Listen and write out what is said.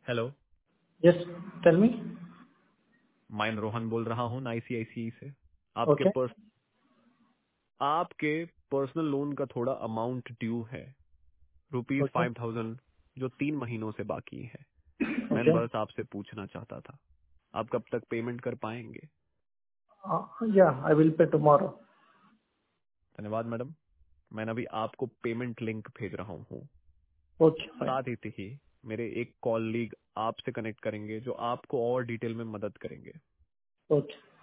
Hello, Yes, tell me. मैं रोहन बोल रहा हूँ आईसीआईसीआई से। Okay, आपके पर्सनल लोन का थोड़ा अमाउंट ड्यू है, रुपीज okay, 5000, जो 3 महीनों से बाकी है। मैं okay. बस आपसे पूछना चाहता था, आप कब तक पेमेंट कर पाएंगे? Yeah, I will pay tomorrow. धन्यवाद मैडम। मैं अभी आपको पेमेंट लिंक भेज रहा हूँ। Okay, fine. साथ ही मेरे एक कॉलीग आपसे कनेक्ट करेंगे जो आपको और डिटेल में मदद करेंगे। Okay.